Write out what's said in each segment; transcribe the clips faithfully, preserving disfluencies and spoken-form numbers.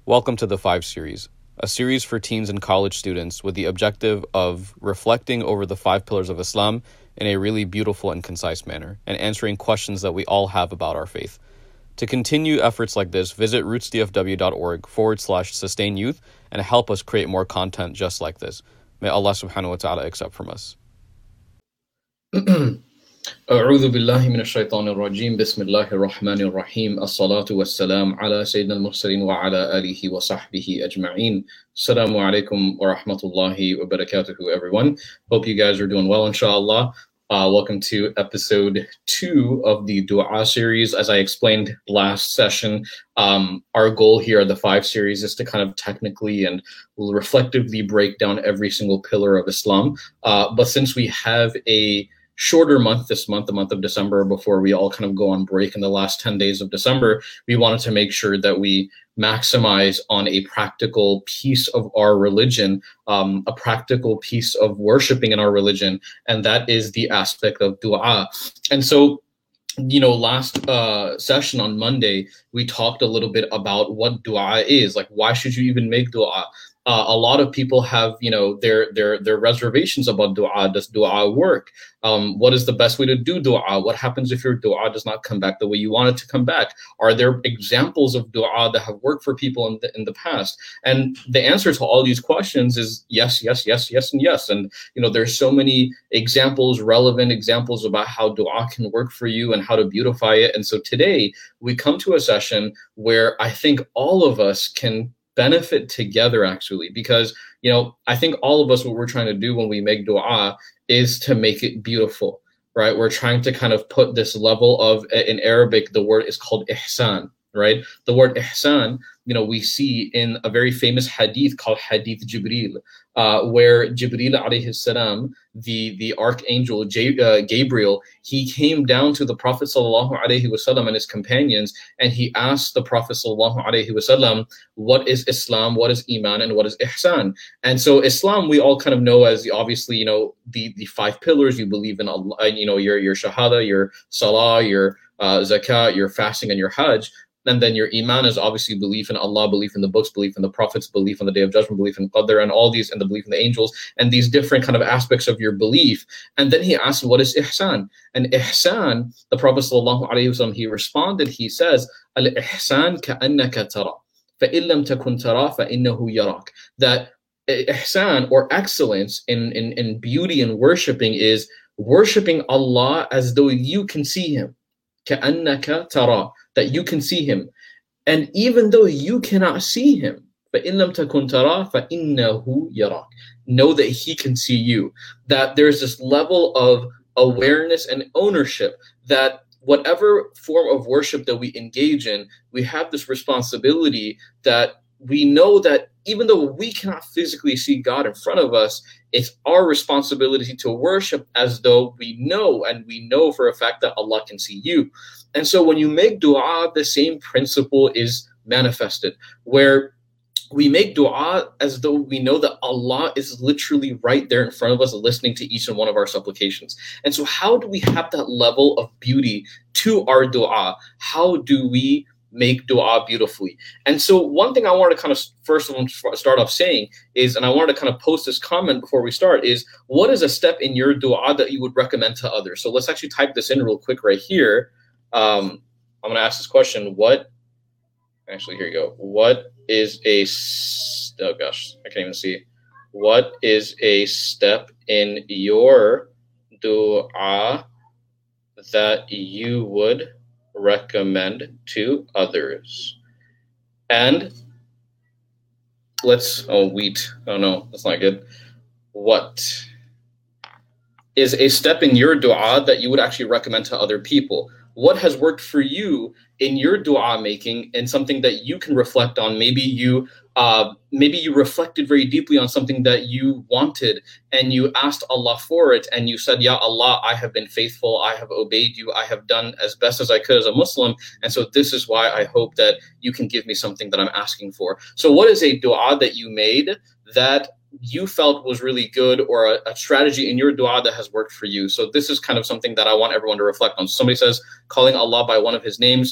Welcome to the Five Series, a series for teens and college students with the objective of reflecting over the five pillars of Islam in a really beautiful and concise manner, and answering questions that we all have about our faith. To continue efforts like this, visit rootsdfw.org forward slash sustain youth and help us create more content just like this. May Allah subhanahu wa ta'ala accept from us. أعوذ بالله من الشيطان الرجيم بسم الله الرحمن الرحيم الصلاة والسلام على سيدنا المرسلين وعلى آله وصحبه أجمعين. Assalamu alaikum wa rahmatullahi wa barakatuhu, everyone. Hope you guys are doing well, inshallah. Uh, welcome to episode two of the Dua series. As I explained last session, um, our goal here at the Five series is to kind of technically and reflectively break down every single pillar of Islam. Uh, but since we have a shorter month this month, the month of December, before we all kind of go on break in the last ten days of December, we wanted to make sure that we maximize on a practical piece of our religion, um, a practical piece of worshiping in our religion, and that is the aspect of dua. And so, you know, last uh, session on Monday, we talked a little bit about what dua is. Like, why should you even make dua? Uh, a lot of people have, you know, their their their reservations about dua. Does dua work? Um, what is the best way to do dua? What happens if your dua does not come back the way you want it to come back? Are there examples of dua that have worked for people in the in the past? And the answer to all these questions is yes, yes, yes, yes, and yes. And you know, there's so many examples, relevant examples about how dua can work for you and how to beautify it. And so today we come to a session where I think all of us can benefit together, actually, because, you know, I think all of us, what we're trying to do when we make dua is to make it beautiful, right? We're trying to kind of put this level of, in Arabic, the word is called ihsan, right? The word ihsan, you know, we see in a very famous hadith called Hadith Jibril, uh, where Jibril alayhi salam, the, the archangel J, uh, Gabriel, he came down to the Prophet sallallahu alaihi wasallam and his companions, and he asked the Prophet sallallahu alaihi wasallam, what is Islam, what is Iman, and what is Ihsan? And so Islam, we all kind of know as, obviously, you know, the, the five pillars. You believe in Allah, you know, your, your shahada, your salah, your uh, zakat, your fasting, and your hajj. And then your iman is obviously belief in Allah, belief in the books, belief in the prophets, belief in the day of judgment, belief in qadr, and all these, and the belief in the angels, and these different kind of aspects of your belief. And then he asked, what is ihsan? And ihsan, the Prophet sallallahu alaihi wasallam, he responded, he says, al-ihsan ka'annaka tara, fa'in lam takun tara, fa'innahu yarak. That ihsan, or excellence in, in, in beauty and worshiping, is worshiping Allah as though you can see him. كَأَنَّكَ تَرَى, that you can see him. And even though you cannot see him, فَإِن لَمْ تَكُنْ تَرَى فَإِنَّهُ يَرَاكَ, know that he can see you. That there's this level of awareness and ownership that whatever form of worship that we engage in, we have this responsibility that we know that even though we cannot physically see God in front of us, it's our responsibility to worship as though we know, and we know for a fact that Allah can see you. And so when you make dua, the same principle is manifested, where we make dua as though we know that Allah is literally right there in front of us, listening to each and one of our supplications. And so how do we have that level of beauty to our dua? How do we make dua beautifully? And so one thing I want to kind of first start off saying is, and I wanted to kind of post this comment before we start, is what is a step in your dua that you would recommend to others? So let's actually type this in real quick right here. Um, I'm going to ask this question. What, actually, here you go. What is a, oh gosh, I can't even see. What is a step in your dua that you would recommend to others? And let's, oh, wheat. Oh no, that's not good. What is a step in your dua that you would actually recommend to other people? What has worked for you in your dua making, and something that you can reflect on? Maybe you uh, maybe you reflected very deeply on something that you wanted, and you asked Allah for it, and you said, Ya Allah, I have been faithful, I have obeyed you, I have done as best as I could as a Muslim, and so this is why I hope that you can give me something that I'm asking for. So what is a dua that you made that you felt was really good, or a, a strategy in your dua that has worked for you? So this is kind of something that I want everyone to reflect on. Somebody says calling Allah by one of his names,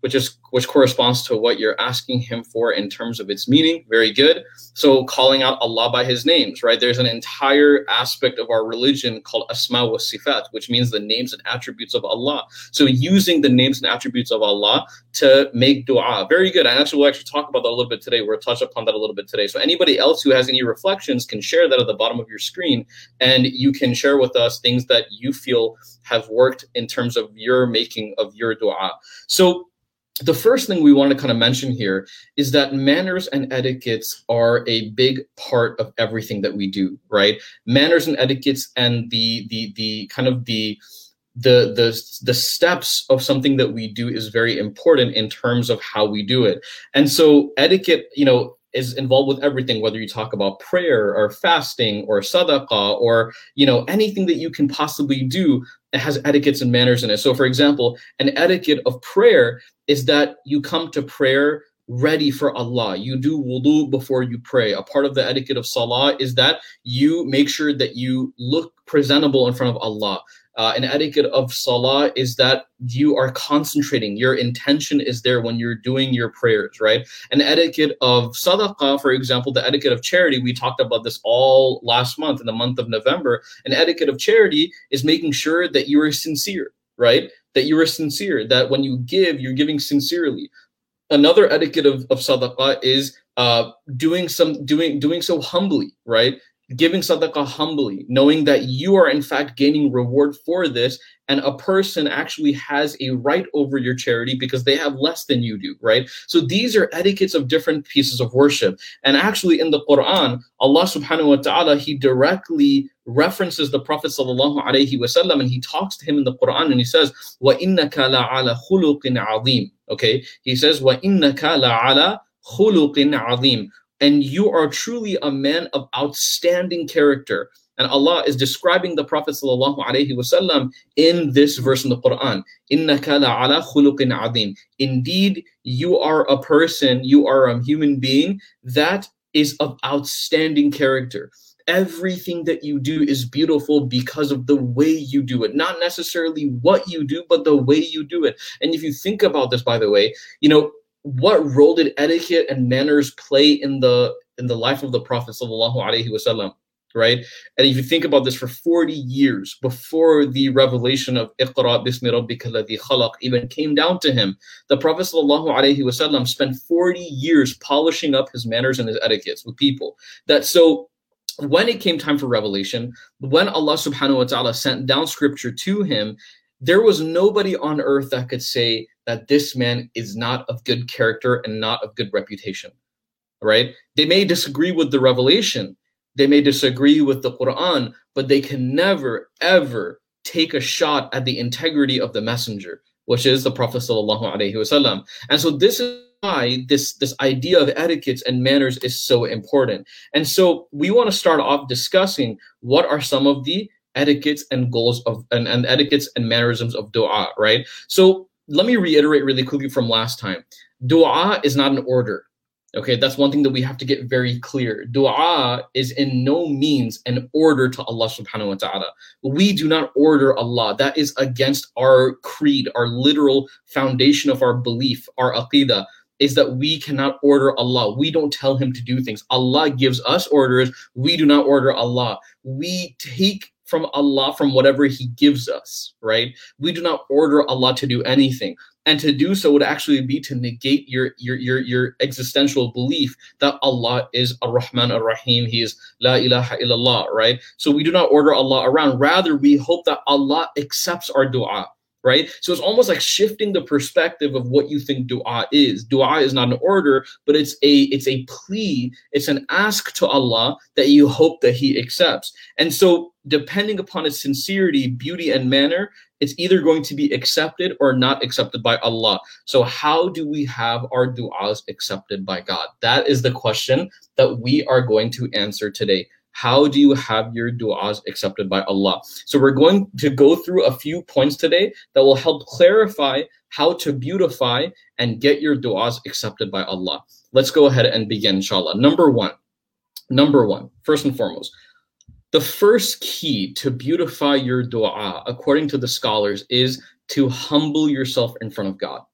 which is which corresponds to what you're asking him for in terms of its meaning. Very good. So calling out Allah by his names, right? There's an entire aspect of our religion called Asma wa Sifat, which means the names and attributes of Allah. So using the names and attributes of Allah to make dua. Very good. And actually, we'll actually talk about that a little bit today. We'll touch upon that a little bit today. So anybody else who has any reflections can share that at the bottom of your screen, and you can share with us things that you feel have worked in terms of your making of your dua. So the first thing we want to kind of mention here is that manners and etiquettes are a big part of everything that we do, right? Manners and etiquettes and the the the kind of the the the the steps of something that we do is very important in terms of how we do it. And so etiquette, you know, is involved with everything, whether you talk about prayer or fasting or sadaqah or, you know, anything that you can possibly do. It has etiquettes and manners in it. So for example, an etiquette of prayer is that you come to prayer ready for Allah. You do wudu before you pray. A part of the etiquette of salah is that you make sure that you look presentable in front of Allah. Uh, an etiquette of salah is that you are concentrating. Your intention is there when you're doing your prayers, right? An etiquette of sadaqah, for example, the etiquette of charity, we talked about this all last month in the month of November. An etiquette of charity is making sure that you are sincere, right? That you are sincere, that when you give, you're giving sincerely. Another etiquette of, of sadaqah is uh, doing some doing doing so humbly, right? Giving sadaqah humbly, knowing that you are in fact gaining reward for this, and a person actually has a right over your charity because they have less than you do, right? So these are etiquettes of different pieces of worship. And actually in the Quran, Allah subhanahu wa ta'ala, he directly references the Prophet sallallahu alaihi wasallam, and he talks to him in the Quran, and he says, وَإِنَّكَ لَعَلَى خُلُقٍ عَظِيمٍ. Okay, he says, وَإِنَّكَ لَعَلَى خُلُقٍ عَظِيمٍ. And you are truly a man of outstanding character. And Allah is describing the Prophet sallallahu alaihi wasallam in this verse in the Quran. إِنَّكَ لَعَلَى خُلُقٍ عَظِيمٍ. Indeed, you are a person, you are a human being that is of outstanding character. Everything that you do is beautiful because of the way you do it. Not necessarily what you do, but the way you do it. And if you think about this, by the way, you know, what role did etiquette and manners play in the in the life of the Prophet sallallahu alaihi wasallam, right? And if you think about this, for forty years before the revelation of Iqra bismi rabbika alladhi khalaq even came down to him, the Prophet sallallahu alaihi wasallam spent forty years polishing up his manners and his etiquettes with people. That so when it came time for revelation, when Allah subhanahu wa ta'ala sent down scripture to him, there was nobody on earth that could say that this man is not of good character and not of good reputation, right? They may disagree with the revelation, they may disagree with the Quran, but they can never, ever take a shot at the integrity of the messenger, which is the Prophet sallallahu alaihi wasallam. And so this is why this, this idea of etiquettes and manners is so important. And so we want to start off discussing what are some of the etiquettes and goals of and, and etiquettes and mannerisms of dua, right? So let me reiterate really quickly from last time. Dua is not an order. Okay, that's one thing that we have to get very clear. Dua is in no means an order to Allah subhanahu wa ta'ala. We do not order Allah. That is against our creed, our literal foundation of our belief, our aqidah, is that we cannot order Allah. We don't tell him to do things. Allah gives us orders. We do not order Allah. We take from Allah from whatever he gives us, right? We do not order Allah to do anything. And to do so would actually be to negate your your your, your existential belief that Allah is Ar-Rahman Ar-Rahim. He is La ilaha illallah, right? So we do not order Allah around. Rather, we hope that Allah accepts our dua, right? So it's almost like shifting the perspective of what you think dua is. Dua is not an order, but it's a it's a plea. It's an ask to Allah that you hope that he accepts. And so depending upon its sincerity, beauty, and manner, it's either going to be accepted or not accepted by Allah. So how do we have our du'as accepted by God? That is the question that we are going to answer today. How do you have your du'as accepted by Allah? So we're going to go through a few points today that will help clarify how to beautify and get your du'as accepted by Allah. Let's go ahead and begin, inshallah. Number one, number one, first and foremost, the first key to beautify your dua, according to the scholars, is to humble yourself in front of God,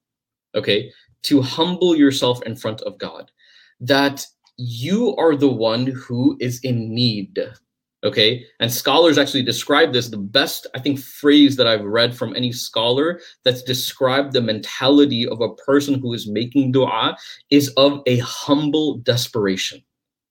okay, to humble yourself in front of God, that you are the one who is in need. Okay, and scholars actually describe this. The best, I think, phrase that I've read from any scholar that's described the mentality of a person who is making dua is of a humble desperation.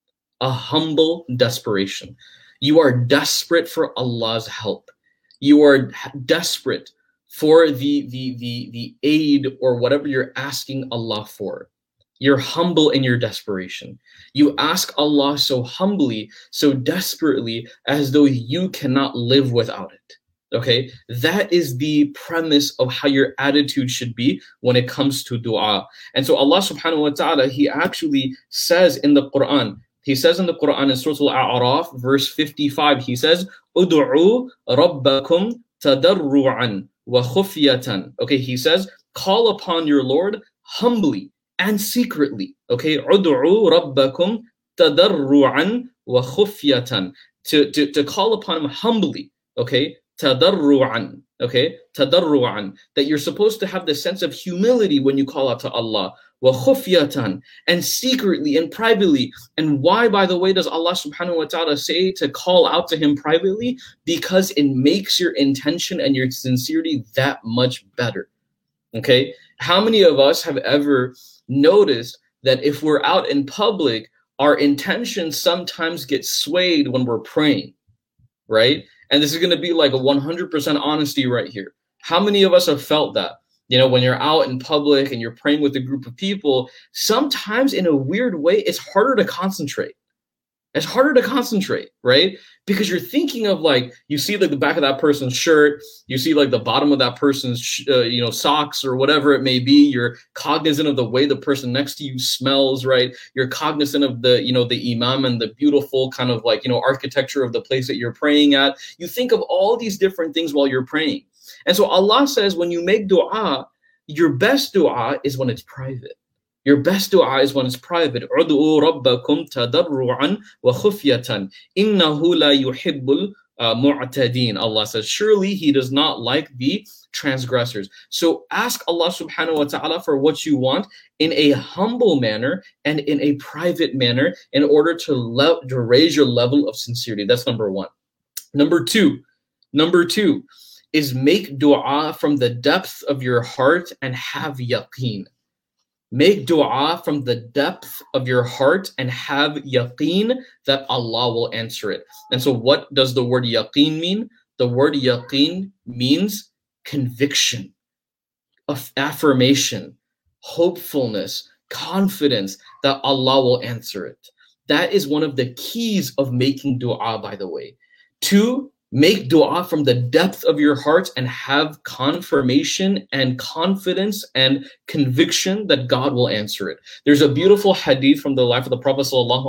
A humble desperation. You are desperate for Allah's help. You are desperate for the, the, the, the aid or whatever you're asking Allah for. You're humble in your desperation. You ask Allah so humbly, so desperately, as though you cannot live without it. Okay, that is the premise of how your attitude should be when it comes to dua. And so Allah subhanahu wa ta'ala, He actually says in the Quran, He says in the Quran in Surah Al-A'raf, verse fifty-five, He says, Udu'u rabbakum tadarru'an wa khufyatan. Okay, He says, call upon your Lord humbly and secretly. Okay, Udu'u rabbakum tadarru'an wa khufyatan. To, to, to call upon Him humbly. Okay, tadarru'an. Okay, tadarru'an. That you're supposed to have the sense of humility when you call out to Allah. Wa khufyatan, and secretly and privately. And why, by the way, does Allah subhanahu wa ta'ala say to call out to Him privately? Because it makes your intention and your sincerity that much better. Okay, how many of us have ever noticed that if we're out in public, our intentions sometimes get swayed when we're praying, right? And this is going to be like a one hundred percent honesty right here. How many of us have felt that? You know, when you're out in public and you're praying with a group of people, sometimes in a weird way, it's harder to concentrate. It's harder to concentrate, right? Because you're thinking of like, you see like the back of that person's shirt, you see like the bottom of that person's, uh, you know, socks or whatever it may be. You're cognizant of the way the person next to you smells, right? You're cognizant of the, you know, the imam and the beautiful kind of like, you know, architecture of the place that you're praying at. You think of all these different things while you're praying. And so Allah says, when you make dua, your best dua is when it's private. Your best dua is when it's private. Udu'u rabbakum tadarru'an wa khufyatan. Innahu la yuhibbul mu'tadin. Allah says, surely He does not like the transgressors. So ask Allah subhanahu wa ta'ala for what you want in a humble manner and in a private manner in order to, le- to raise your level of sincerity. That's number one. Number two, number two is make dua from the depth of your heart and have yaqeen. Make dua from the depth of your heart and have yaqeen that Allah will answer it. And so what does the word yaqeen mean? The word yaqeen means conviction, of affirmation, hopefulness, confidence that Allah will answer it. That is one of the keys of making dua, by the way. Two, make dua from the depth of your heart and have confirmation and confidence and conviction that God will answer it. There's a beautiful hadith from the life of the Prophet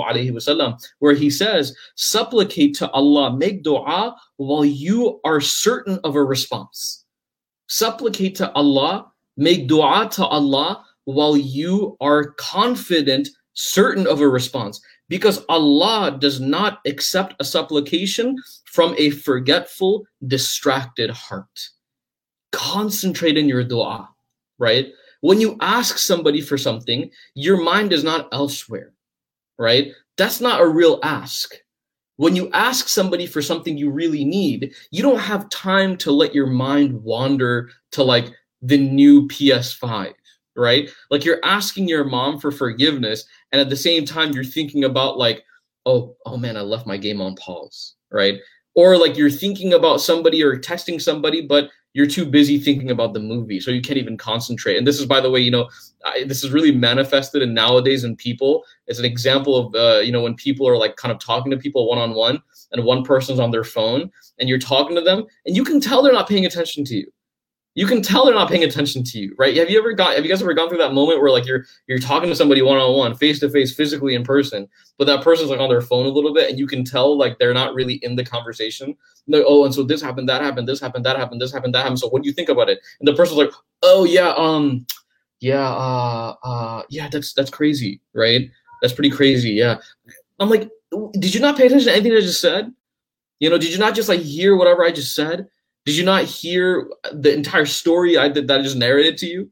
ﷺ where he says, supplicate to Allah, make dua while you are certain of a response. Supplicate to Allah, make dua to Allah while you are confident, certain of a response. Because Allah does not accept a supplication from a forgetful, distracted heart. Concentrate in your dua, right? When you ask somebody for something, your mind is not elsewhere, right? That's not a real ask. When you ask somebody for something you really need, you don't have time to let your mind wander to like the new P S five. Right? Like you're asking your mom for forgiveness, and at the same time you're thinking about like, oh, oh man, I left my game on pause, right? Or like you're thinking about somebody or texting somebody, but you're too busy thinking about the movie, so you can't even concentrate. And this is, by the way, you know, I, this is really manifested in nowadays in people. It's an example of, uh, you know, when people are like kind of talking to people one-on-one, and one person's on their phone, and you're talking to them, and you can tell they're not paying attention to you. You can tell they're not paying attention to you, right? Have you ever got, have you guys ever gone through that moment where like you're you're talking to somebody one-on-one, face-to-face, physically in person, but that person's like on their phone a little bit and you can tell like they're not really in the conversation. And like, oh, and so this happened, that happened, this happened, that happened, this happened, that happened. So what do you think about it? And the person's like, oh yeah, um, yeah, uh, uh, yeah, that's that's crazy, right? That's pretty crazy, yeah. I'm like, did you not pay attention to anything I just said? You know, did you not just like hear whatever I just said? Did you not hear the entire story I did that I just narrated to you?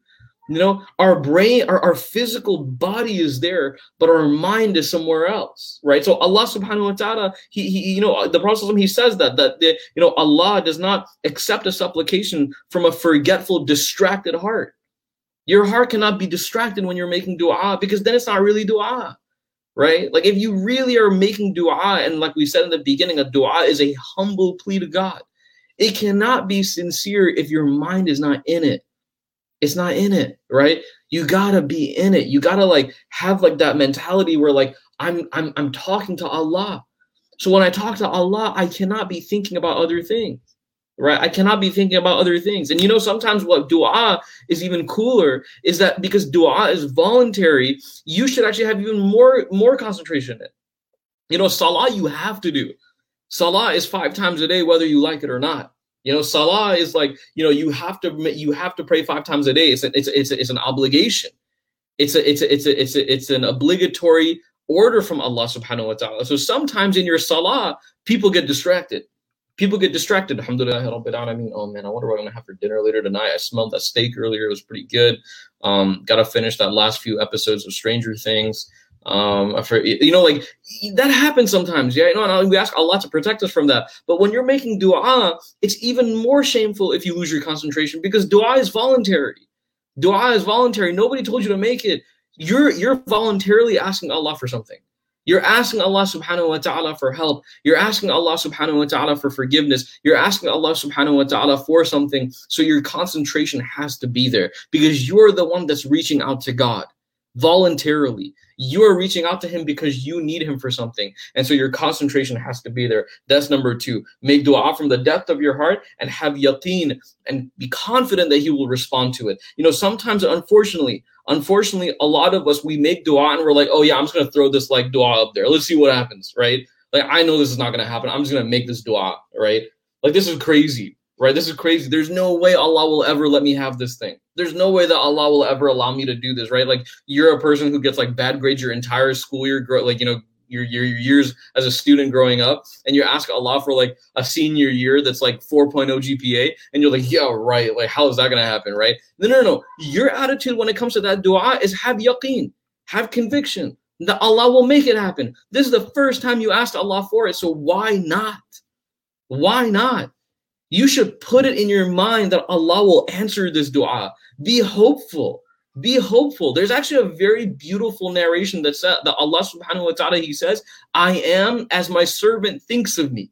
You know, our brain, our, our physical body is there, but our mind is somewhere else, right? So Allah subhanahu wa ta'ala, he, he you know, the Prophet, he says that, that, the, you know, Allah does not accept a supplication from a forgetful, distracted heart. Your heart cannot be distracted when you're making dua, because then it's not really dua, right? Like if you really are making dua, and like we said in the beginning, a dua is a humble plea to God. It cannot be sincere if your mind is not in it. It's not in it, right? You gotta be in it. You gotta like have like that mentality where like I'm I'm I'm talking to Allah. So when I talk to Allah, I cannot be thinking about other things, right? I cannot be thinking about other things. And you know, sometimes what dua is even cooler is that because dua is voluntary, you should actually have even more more concentration in it. You know, salah you have to do. Salah is five times a day, whether you like it or not. You know, salah is like, you know, you have to you have to pray five times a day. It's a, it's a, it's a, it's an obligation. It's a it's a, it's a, it's a, it's an obligatory order from Allah subhanahu wa ta'ala. So sometimes in your salah, people get distracted. People get distracted. Alhamdulillah Rabbil Alameen. Oh man, I wonder what I'm gonna have for dinner later tonight. I smelled that steak earlier. It was pretty good. Um, gotta finish that last few episodes of Stranger Things. Um, for, you know, like that happens sometimes. Yeah, you know, and we ask Allah to protect us from that. But when you're making dua, it's even more shameful if you lose your concentration, because dua is voluntary. Dua is voluntary. Nobody told you to make it. You're you're voluntarily asking Allah for something. You're asking Allah subhanahu wa ta'ala for help. You're asking Allah subhanahu wa ta'ala for forgiveness. You're asking Allah subhanahu wa ta'ala for something. So your concentration has to be there, because you're the one that's reaching out to God voluntarily. You are reaching out to him because you need him for something. And so your concentration has to be there. That's number two. Make dua from the depth of your heart and have yaqeen and be confident that he will respond to it. You know, sometimes, unfortunately, unfortunately, a lot of us, we make dua and we're like, oh yeah, I'm just going to throw this like dua up there. Let's see what happens, right? Like, I know this is not going to happen. I'm just going to make this dua, right? Like, this is crazy, right? This is crazy. There's no way Allah will ever let me have this thing. There's no way that Allah will ever allow me to do this, right? Like, you're a person who gets like bad grades your entire school year, like, you know, your, your, your years as a student growing up, and you ask Allah for like a senior year that's like four point oh G P A, and you're like, yeah, right. Like, how is that going to happen, right? No, no, no. Your attitude when it comes to that dua is have yaqeen, have conviction that Allah will make it happen. This is the first time you asked Allah for it, so why not? Why not? You should put it in your mind that Allah will answer this dua. Be hopeful. Be hopeful. There's actually a very beautiful narration that says that Allah subhanahu wa ta'ala, he says, I am as my servant thinks of me.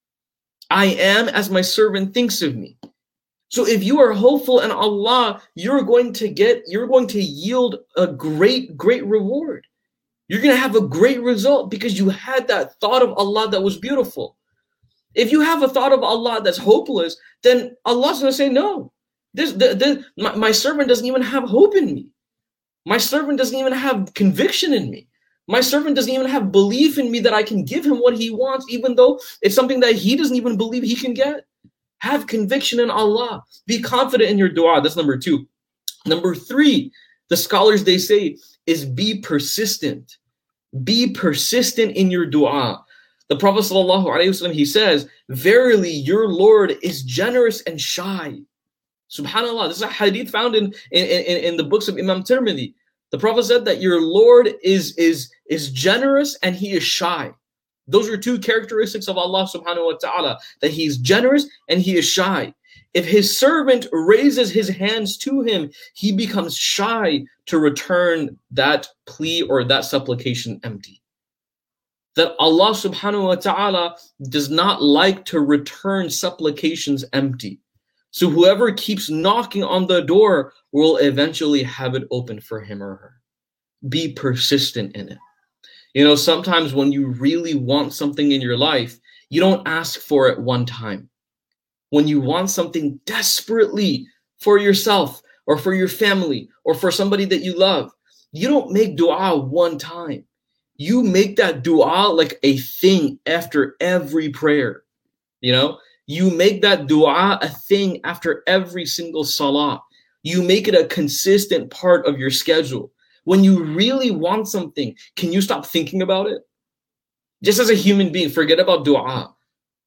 I am as my servant thinks of me. So if you are hopeful in Allah, you're going to get, you're going to yield a great, great reward. You're going to have a great result because you had that thought of Allah that was beautiful. If you have a thought of Allah that's hopeless, then Allah's going to say, no, this, the, the, my, my servant doesn't even have hope in me. My servant doesn't even have conviction in me. My servant doesn't even have belief in me that I can give him what he wants, even though it's something that he doesn't even believe he can get. Have conviction in Allah. Be confident in your dua. That's number two. Number three, the scholars, they say, is be persistent. Be persistent in your dua. The Prophet sallallahu alaihi wasallam, he says, verily your Lord is generous and shy. Subhanallah, this is a hadith found in, in, in, in the books of Imam Tirmidhi. The Prophet said that your Lord is, is, is generous and he is shy. Those are two characteristics of Allah subhanahu wa ta'ala, that he is generous and he is shy. If his servant raises his hands to him, he becomes shy to return that plea or that supplication empty. That Allah subhanahu wa ta'ala does not like to return supplications empty. So whoever keeps knocking on the door will eventually have it open for him or her. Be persistent in it. You know, sometimes when you really want something in your life, you don't ask for it one time. When you want something desperately for yourself or for your family or for somebody that you love, you don't make dua one time. You make that dua like a thing after every prayer. You know, you make that dua a thing after every single salah. You make it a consistent part of your schedule. When you really want something, can you stop thinking about it? Just as a human being, forget about dua.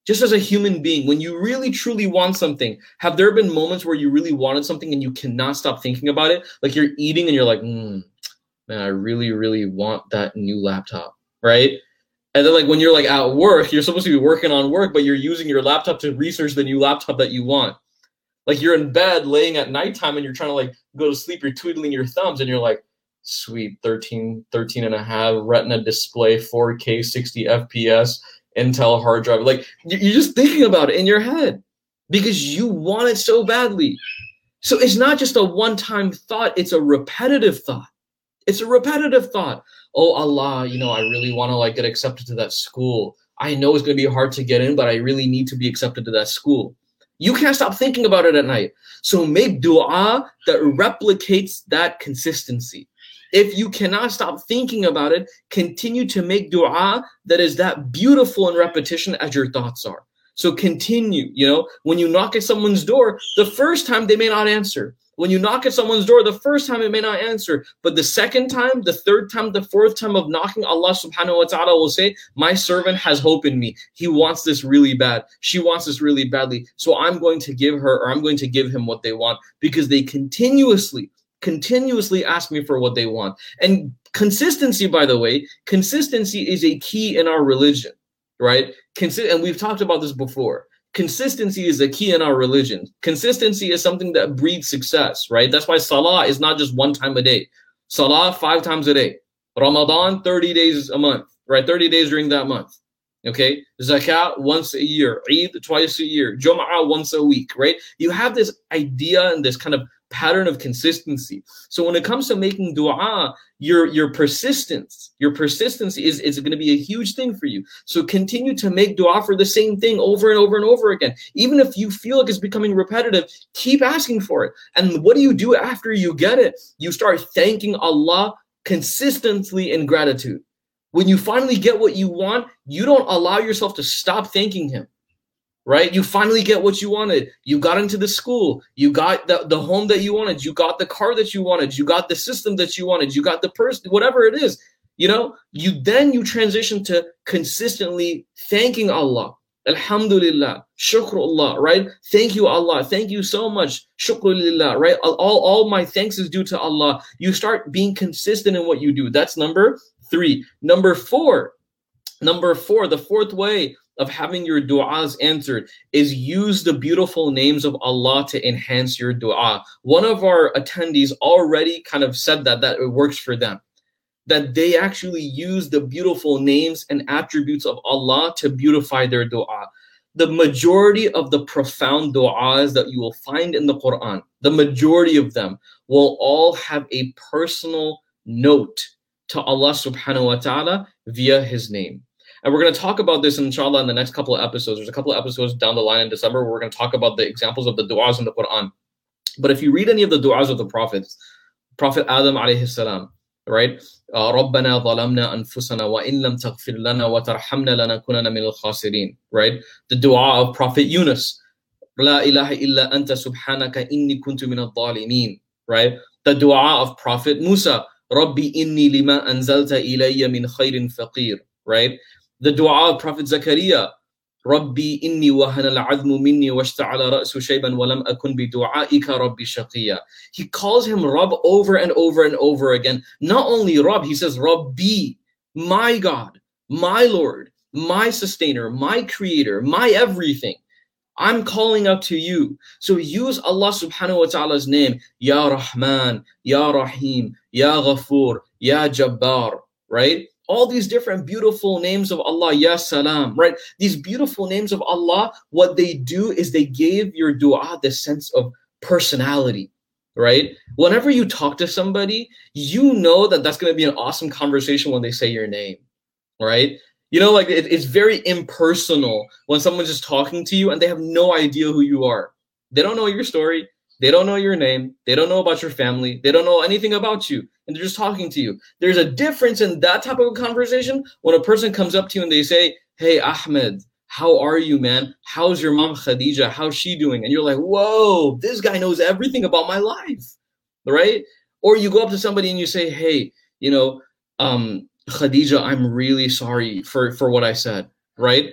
Just as a human being, when you really truly want something, have there been moments where you really wanted something and you cannot stop thinking about it? Like you're eating and you're like, mm, man, I really, really want that new laptop, right? And then like when you're like at work, you're supposed to be working on work, but you're using your laptop to research the new laptop that you want. Like you're in bed laying at nighttime and you're trying to like go to sleep, you're twiddling your thumbs and you're like, sweet, thirteen, thirteen and a half, retina display, four K, sixty F P S, Intel hard drive. Like you're just thinking about it in your head because you want it so badly. So it's not just a one-time thought, it's a repetitive thought. It's a repetitive thought. Oh Allah, you know, I really want to like get accepted to that school. I know it's going to be hard to get in, but I really need to be accepted to that school. You can't stop thinking about it at night. So make dua that replicates that consistency. If you cannot stop thinking about it, continue to make dua that is that beautiful in repetition as your thoughts are. So continue, you know, when you knock at someone's door, the first time they may not answer. When you knock at someone's door, the first time it may not answer. But the second time, the third time, the fourth time of knocking, Allah subhanahu wa ta'ala will say, my servant has hope in me. He wants this really bad. She wants this really badly. So I'm going to give her or I'm going to give him what they want because they continuously continuously ask me for what they want. And consistency, by the way, consistency is a key in our religion, right? Consi- and we've talked about this before. Consistency is a key in our religion. Consistency is something that breeds success, right? That's why salah is not just one time a day. Salah five times a day. Ramadan, thirty days a month, right? thirty days during that month. Okay? Zakat once a year. Eid twice a year. Jum'ah once a week, right? You have this idea and this kind of pattern of consistency. So when it comes to making dua, your your persistence, your persistency is, is going to be a huge thing for you. So continue to make dua for the same thing over and over and over again. Even if you feel like it's becoming repetitive, keep asking for it. And what do you do after you get it? You start thanking Allah consistently in gratitude. When you finally get what you want, you don't allow yourself to stop thanking him. Right? You finally get what you wanted. You got into the school. You got the, the home that you wanted. You got the car that you wanted. You got the system that you wanted. You got the person, whatever it is. You know, you then you transition to consistently thanking Allah. Alhamdulillah. Shukrullah. Right? Thank you, Allah. Thank you so much. Shukrulillah. Right? All, all my thanks is due to Allah. You start being consistent in what you do. That's number three. Number four. Number four, the fourth way of having your du'as answered is use the beautiful names of Allah to enhance your du'a. One of our attendees already kind of said that, that it works for them. That they actually use the beautiful names and attributes of Allah to beautify their du'a. The majority of the profound du'as that you will find in the Quran, the majority of them will all have a personal note to Allah subhanahu wa ta'ala via his name. And we're going to talk about this, inshallah, in the next couple of episodes. There's a couple of episodes down the line in December where we're going to talk about the examples of the du'as in the Quran. But if you read any of the du'as of the prophets, Prophet Adam alayhi salam, right? رَبَّنَا ظَلَمْنَا أَنفُسَنَا وَإِن لَمْ تَغْفِرْ لَنَا وَتَرْحَمْنَا لَنَكُونَنَّ مِنَ الْخَاسِرِينَ, right? The du'a of Prophet Yunus, لَا إِلَهَ إِلَّا أَنْتَ سُبْحَانَكَ إِنِّي كُنْتُ مِنَ الظَّالِمِينَ, right? The du'a of Prophet Musa, رَبِّ إِنِّي لِمَا أَنزَلْتَ إِلَيَّ مِنْ خَيْرٍ فَقِيرٍ, right? The dua of Prophet Zakaria, Rabbi inni wahana al-'azmu minni washta'ala ra'su shayban wa lam akun bi du'aika rabbi shaqiya. He calls him Rabb over and over and over again. Not only Rabb, he says Rabbi, my God, my Lord, my sustainer, my creator, my everything. I'm calling out to you. So use Allah subhanahu wa ta'ala's name, Ya Rahman, Ya Rahim, Ya Ghafur, Ya Jabbar, right? All these different beautiful names of Allah, Ya Salam, right? These beautiful names of Allah, what they do is they give your dua the sense of personality, right? Whenever you talk to somebody, you know that that's going to be an awesome conversation when they say your name, right? You know, like it, it's very impersonal when someone's just talking to you and they have no idea who you are. They don't know your story. They don't know your name. They don't know about your family. They don't know anything about you. And they're just talking to you. There's a difference in that type of a conversation when a person comes up to you and they say, hey, Ahmed, how are you, man? How's your mom, Khadija? How's she doing? And you're like, whoa, this guy knows everything about my life, right? Or you go up to somebody and you say, hey, you know, um, Khadija, I'm really sorry for, for what I said, right?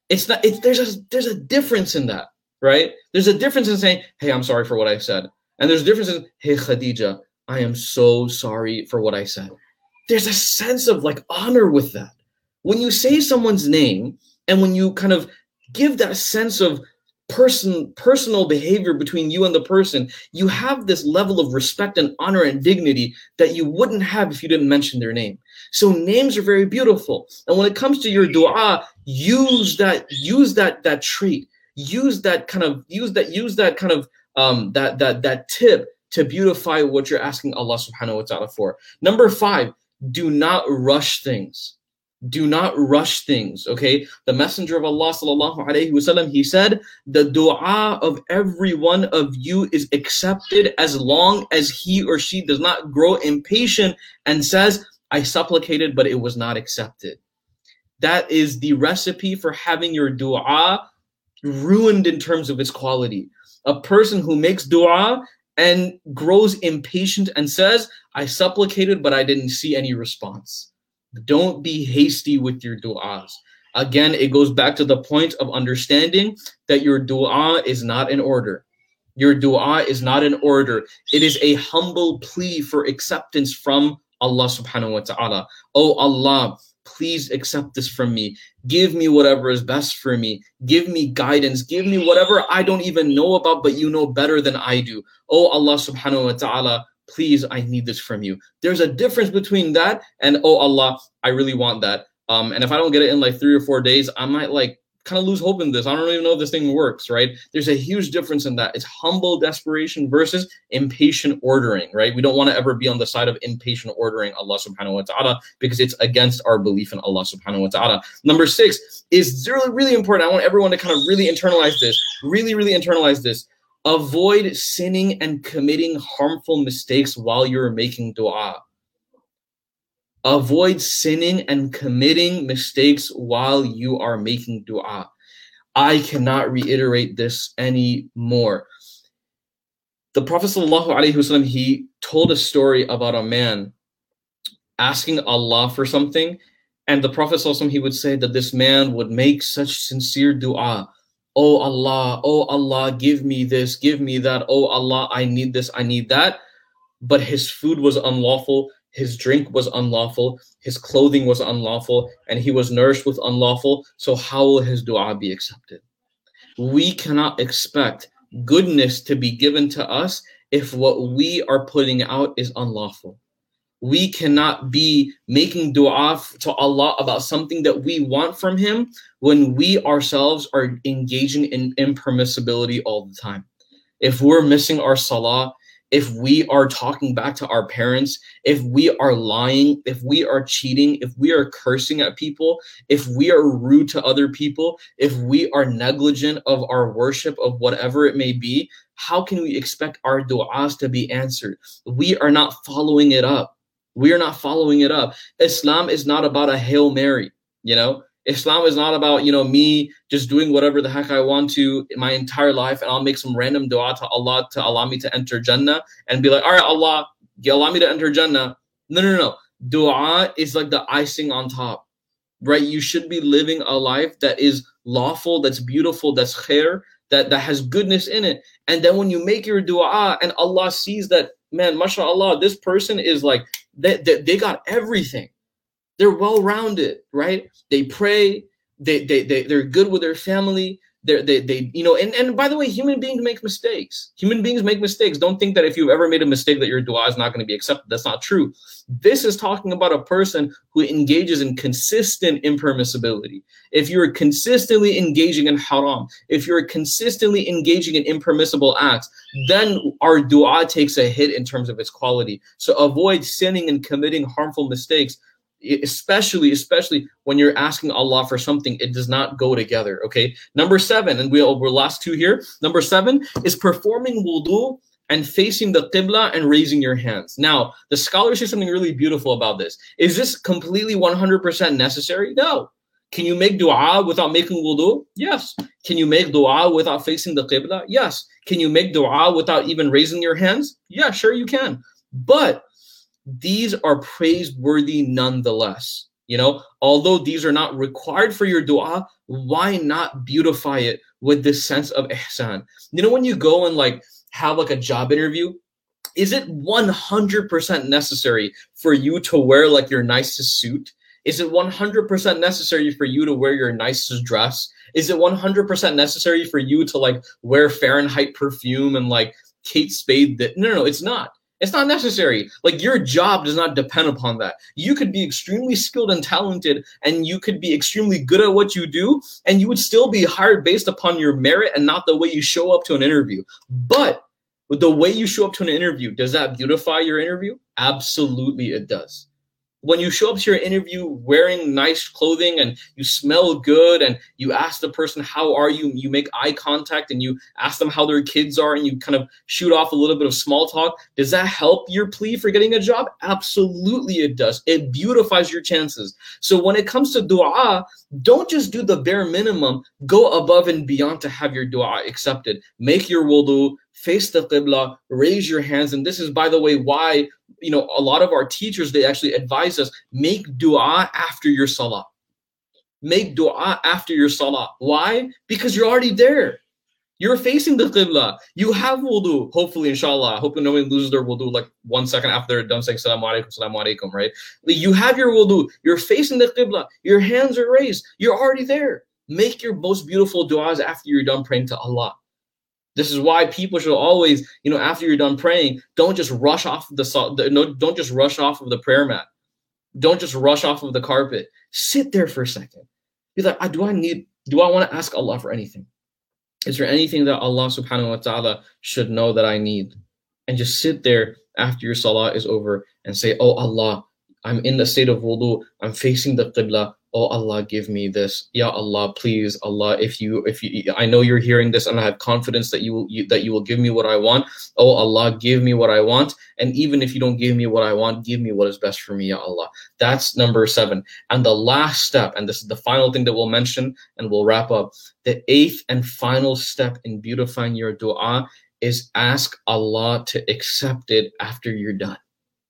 It's not, it's, there's a, there's a difference in that, right? There's a difference in saying, hey, I'm sorry for what I said. And there's a difference in, hey, Khadija, I am so sorry for what I said. There's a sense of like honor with that. When you say someone's name and when you kind of give that sense of person, personal behavior between you and the person, you have this level of respect and honor and dignity that you wouldn't have if you didn't mention their name. So names are very beautiful. And when it comes to your dua, use that, use that, that trait, use that kind of, use that, use that kind of, um, that, that, that tip to beautify what you're asking Allah subhanahu wa ta'ala for. Number five, do not rush things. Do not rush things, okay? The Messenger of Allah sallallahu alayhi wasallam, he said, the dua of every one of you is accepted as long as he or she does not grow impatient and says, I supplicated, but it was not accepted. That is the recipe for having your dua ruined in terms of its quality. A person who makes dua and grows impatient and says, I supplicated, but I didn't see any response. Don't be hasty with your du'as. Again, it goes back to the point of understanding that your du'a is not in order. Your du'a is not in order. It is a humble plea for acceptance from Allah subhanahu wa ta'ala. Oh Allah, please accept this from me. Give me whatever is best for me. Give me guidance. Give me whatever I don't even know about, but you know better than I do. Oh Allah subhanahu wa ta'ala, please, I need this from you. There's a difference between that and, oh Allah, I really want that. Um, and if I don't get it in like three or four days, I might like kind of lose hope in this. I don't even know if this thing works, right? There's a huge difference in that. It's humble desperation versus impatient ordering, right? We don't want to ever be on the side of impatient ordering Allah subhanahu wa ta'ala because it's against our belief in Allah subhanahu wa ta'ala. Number six is really, really important. I want everyone to kind of really internalize this, really, really internalize this. Avoid sinning and committing harmful mistakes while you're making dua. Avoid sinning and committing mistakes while you are making dua. I cannot reiterate this anymore. The Prophet ﷺ, he told a story about a man asking Allah for something, and the Prophet ﷺ, he would say that this man would make such sincere dua. Oh Allah, oh Allah, give me this, give me that. Oh Allah, I need this, I need that. But his food was unlawful, his drink was unlawful, his clothing was unlawful, and he was nourished with unlawful. So how will his dua be accepted? We cannot expect goodness to be given to us if what we are putting out is unlawful. We cannot be making dua to Allah about something that we want from him when we ourselves are engaging in impermissibility all the time. If we're missing our salah, if we are talking back to our parents, if we are lying, if we are cheating, if we are cursing at people, if we are rude to other people, if we are negligent of our worship of whatever it may be, how can we expect our du'as to be answered? We are not following it up. We are not following it up. Islam is not about a Hail Mary, you know? Islam is not about, you know, me just doing whatever the heck I want to in my entire life, and I'll make some random dua to Allah to allow me to enter Jannah and be like, all right, Allah, you allow me to enter Jannah. No, no, no. Dua is like the icing on top, right? You should be living a life that is lawful, that's beautiful, that's khair, that, that has goodness in it. And then when you make your dua and Allah sees that, man, mashallah, this person is like, they, they, they got everything. They're well-rounded, right? They pray, they, they, they, they're good with their family. They're, they, they, you know, and, and by the way, human beings make mistakes. Human beings make mistakes. Don't think that if you've ever made a mistake that your dua is not going to be accepted. That's not true. This is talking about a person who engages in consistent impermissibility. If you're consistently engaging in haram, if you're consistently engaging in impermissible acts, then our dua takes a hit in terms of its quality. So avoid sinning and committing harmful mistakes, especially especially when you're asking Allah for something. It does not go together. Okay, number seven, and we'll we're last two here. Number seven is performing wudu and facing the qibla and raising your hands. Now, the scholars say something really beautiful about this. Is this completely one hundred percent necessary? No. Can you make dua without making wudu? Yes. Can you make dua without facing the qibla? Yes. Can you make dua without even raising your hands? Yeah, sure you can. But these are praiseworthy nonetheless. You know, although these are not required for your dua, why not beautify it with this sense of ihsan? You know, when you go and like have like a job interview, is it one hundred percent necessary for you to wear like your nicest suit? Is it one hundred percent necessary for you to wear your nicest dress? Is it one hundred percent necessary for you to like wear Fahrenheit perfume and like Kate Spade? That no, no, no, it's not. It's not necessary. Like your job does not depend upon that. You could be extremely skilled and talented, and you could be extremely good at what you do, and you would still be hired based upon your merit and not the way you show up to an interview. But the way you show up to an interview, does that beautify your interview? Absolutely, it does. When you show up to your interview wearing nice clothing and you smell good and you ask the person, how are you? You make eye contact and you ask them how their kids are and you kind of shoot off a little bit of small talk. Does that help your plea for getting a job? Absolutely it does. It beautifies your chances. So when it comes to dua, don't just do the bare minimum. Go above and beyond to have your dua accepted. Make your wudu, face the qibla, raise your hands. And this is, by the way, why, you know, a lot of our teachers, they actually advise us, make dua after your salah. Make dua after your salah. Why? Because you're already there. You're facing the qibla. You have wudu, hopefully, inshallah. I hope no one loses their wudu like one second after they're done saying salamu alaikum, salamu alaikum, right? You have your wudu. You're facing the qibla. Your hands are raised. You're already there. Make your most beautiful du'as after you're done praying to Allah. This is why people should always, you know, after you're done praying, don't just rush off the, the no, don't just rush off of the prayer mat. Don't just rush off of the carpet. Sit there for a second. Be like, do I need, do I want to ask Allah for anything? Is there anything that Allah subhanahu wa ta'ala should know that I need? And just sit there after your salah is over and say, oh Allah, I'm in the state of wudu. I'm facing the qibla. Oh Allah, give me this. Ya Allah, please, Allah, if you, if you, I know you're hearing this and I have confidence that you will, you, that you will give me what I want. Oh Allah, give me what I want. And even if you don't give me what I want, give me what is best for me, Ya Allah. That's number seven. And the last step, and this is the final thing that we'll mention and we'll wrap up. The eighth and final step in beautifying your dua is ask Allah to accept it after you're done.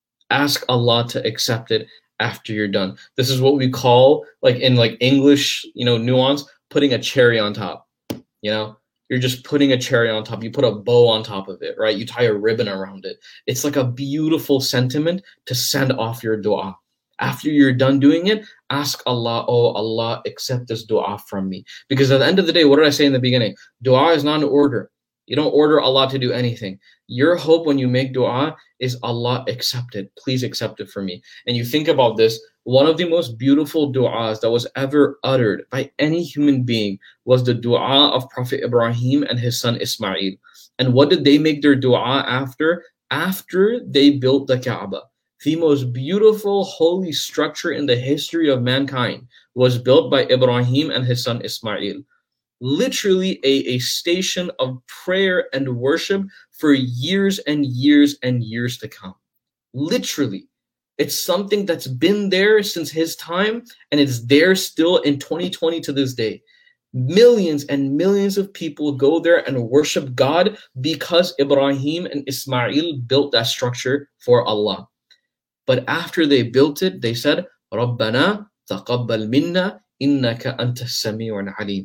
Ask Allah to accept it after you're done. This is what we call, like in like English, you know, nuance, putting a cherry on top. You know, you're just putting a cherry on top. You put a bow on top of it, right? You tie a ribbon around it. It's like a beautiful sentiment to send off your dua. After you're done doing it, ask Allah, oh Allah, accept this dua from me. Because at the end of the day, what did I say in the beginning? Dua is not an order. You don't order Allah to do anything. Your hope when you make dua is Allah accept it. Please accept it for me. And you think about this, one of the most beautiful du'as that was ever uttered by any human being was the dua of Prophet Ibrahim and his son Ismail. And what did they make their dua after? After they built the Kaaba. The most beautiful holy structure in the history of mankind was built by Ibrahim and his son Ismail. Literally a, a station of prayer and worship for years and years and years to come. Literally. It's something that's been there since his time, and it's there still in twenty twenty to this day. Millions and millions of people go there and worship God because Ibrahim and Ismail built that structure for Allah. But after they built it, they said, رَبَّنَا تَقَبَّلْ مِنَّا إِنَّكَ أَنْتَ السَّمِيعُ الْعَلِيمُ.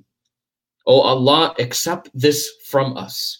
Oh Allah, accept this from us.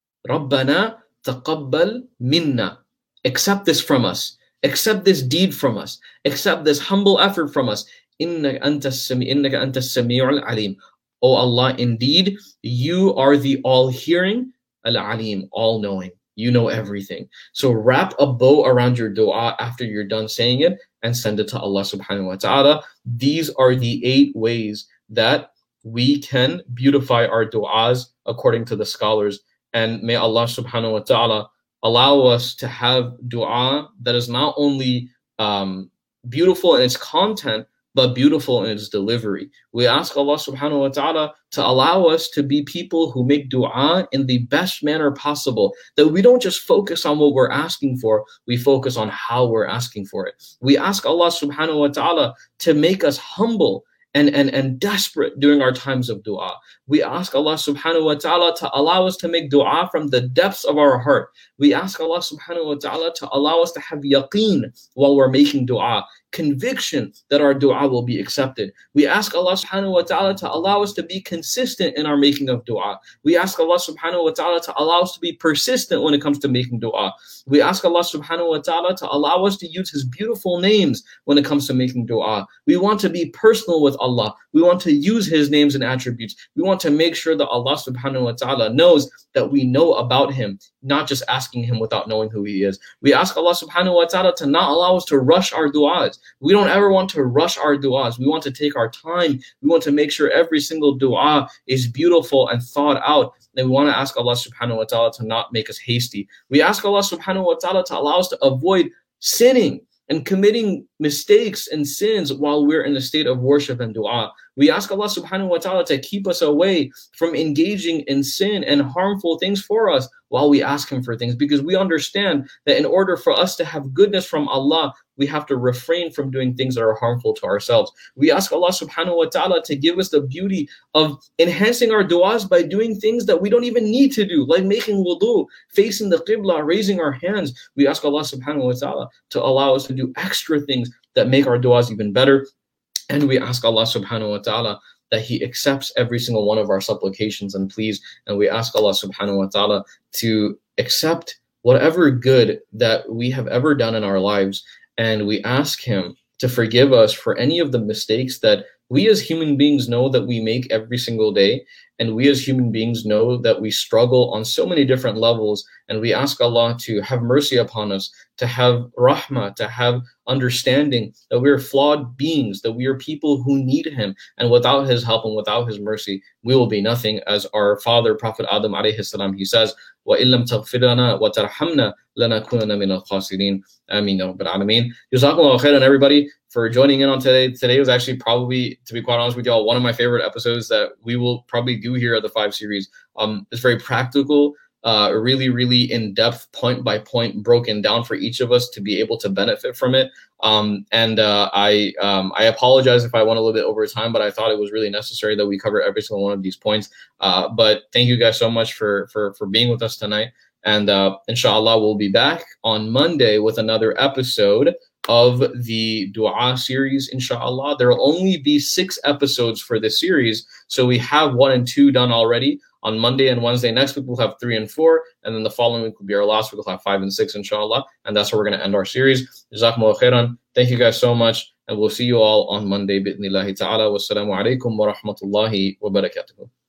Rabbana taqabbal minna. Accept this from us. Accept this deed from us. Accept this humble effort from us. Innaka anta as-sami'ul alim. Oh Allah, indeed, you are the all-hearing, al-alim, all-knowing. You know everything. So wrap a bow around your dua after you're done saying it and send it to Allah subhanahu wa ta'ala. These are the eight ways that we can beautify our du'as according to the scholars. And may Allah subhanahu wa ta'ala allow us to have du'a that is not only um, beautiful in its content, but beautiful in its delivery. We ask Allah subhanahu wa ta'ala to allow us to be people who make du'a in the best manner possible, that we don't just focus on what we're asking for, we focus on how we're asking for it. We ask Allah subhanahu wa ta'ala to make us humble And, and, and desperate during our times of dua. We ask Allah subhanahu wa ta'ala to allow us to make dua from the depths of our heart. We ask Allah subhanahu wa ta'ala to allow us to have yaqeen while we're making dua. conviction that our dua will be accepted. We ask Allah subhanahu wa ta'ala to allow us to be consistent in our making of dua. We ask Allah subhanahu wa ta'ala to allow us to be persistent when it comes to making dua. We ask Allah subhanahu wa ta'ala to allow us to use His beautiful names when it comes to making dua. We want to be personal with Allah. We want to use His names and attributes. We want to make sure that Allah subhanahu wa ta'ala knows that we know about Him, not just asking Him without knowing who He is. We ask Allah subhanahu wa ta'ala to not allow us to rush our du'as. We don't ever want to rush our du'as. We want to take our time. We want to make sure every single du'a is beautiful and thought out. And we want to ask Allah subhanahu wa ta'ala to not make us hasty. We ask Allah subhanahu wa ta'ala to allow us to avoid sinning and committing mistakes and sins while we're in a state of worship and dua. We ask Allah subhanahu wa ta'ala to keep us away from engaging in sin and harmful things for us while we ask Him for things, because we understand that in order for us to have goodness from Allah, we have to refrain from doing things that are harmful to ourselves. We ask Allah subhanahu wa ta'ala to give us the beauty of enhancing our du'as by doing things that we don't even need to do, like making wudu, facing the qibla, raising our hands. We ask Allah subhanahu wa ta'ala to allow us to do extra things that make our du'as even better. And we ask Allah subhanahu wa ta'ala that He accepts every single one of our supplications and pleas. And we ask Allah subhanahu wa ta'ala to accept whatever good that we have ever done in our lives. And we ask Him to forgive us for any of the mistakes that we as human beings know that we make every single day. And we as human beings know that we struggle on so many different levels. And we ask Allah to have mercy upon us, to have rahmah, to have understanding that we are flawed beings, that we are people who need Him. And without His help and without His mercy, we will be nothing. As our father, Prophet Adam alayhi salam, he says, وَإِن لَمْ تَغْفِرْ لَنَا وَتَرْحَمْنَا لَنَكُونَنَّ مِنَ الْخَاسِرِينَ Ameen ya Rabbil Alameen. Jazakumullahu khairan, everybody, for joining in on today. Today was actually probably, to be quite honest with y'all, one of my favorite episodes that we will probably do here at the Five Series. Um, it's very practical, uh, really, really in-depth, point by point, broken down for each of us to be able to benefit from it. Um, and uh, I um, I apologize if I went a little bit over time, but I thought it was really necessary that we cover every single one of these points. Uh, but thank you guys so much for for for being with us tonight. And uh, inshallah, we'll be back on Monday with another episode of the dua series, inshallah. There will only be six episodes for this series. So we have one and two done already. On Monday and Wednesday next week, we'll have three and four. And then the following week will be our last week. We'll have five and six, inshallah. And that's where we're going to end our series. Jazakumullah khairan. Thank you guys so much. And we'll see you all on Monday. Bi'idhnillahi ta'ala. Wassalamu alaikum wa rahmatullahi wa barakatuhu.